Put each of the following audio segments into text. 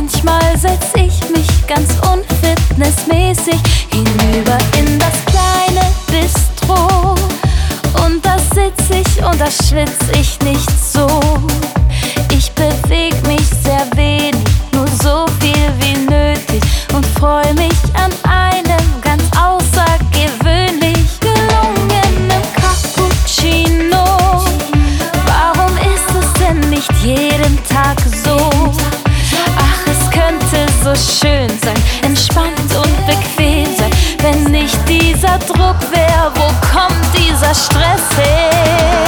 Manchmal setz ich mich ganz unfitnessmäßig hinüber in das kleine Bistro. Und da sitz ich und da schwitz ich nicht so. Ich beweg mich sehr wenig, nur so viel wie nötig, und freu mich an einem ganz außergewöhnlich gelungenen Cappuccino. Warum ist es denn nicht jeden Tag so? Ach, es könnte so schön sein, entspannt und bequem sein, wenn nicht dieser Druck wär. Wo kommt dieser Stress her?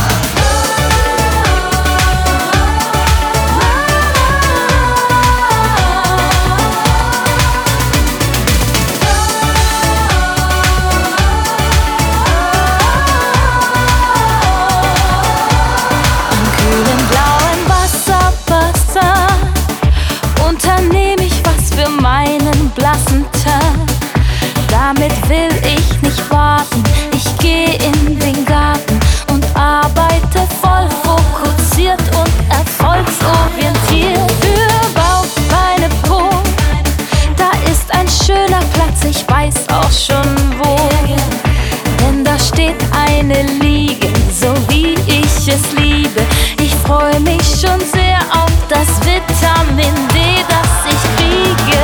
Damit will ich nicht warten. Ich geh in den Garten und arbeite voll fokussiert und erfolgsorientiert. Für Bauch, Beine, Po, da ist ein schöner Platz, ich weiß auch schon wo. Denn da steht eine Liege, so wie ich es liebe. Ich freu mich schon sehr auf das Vitamin D, das ich kriege.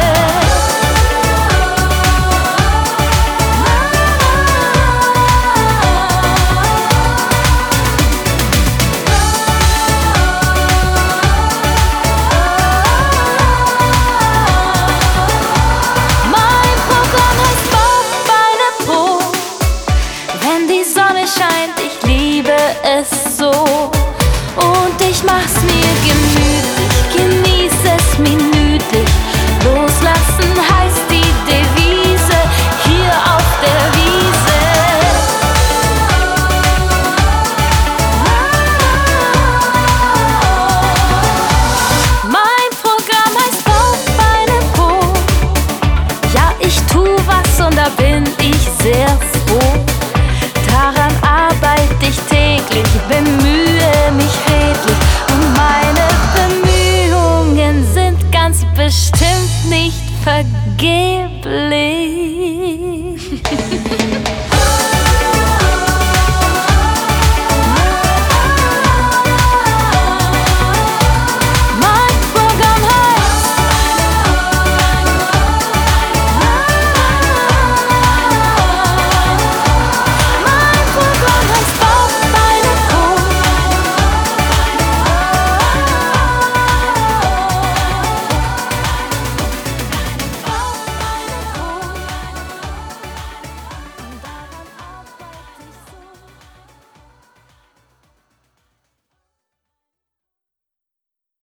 Ich liebe es so und ich mach's mir gemütlich, genieß es minütlich. Loslassen heißt die Devise hier auf der Wiese. Mein Programm heißt Bauch, Beine, Po. Ja, ich tu was und da bin ich sehr froh. Daran arbeite ich täglich, bemühe mich redlich, und meine Bemühungen sind ganz bestimmt nicht vergeblich.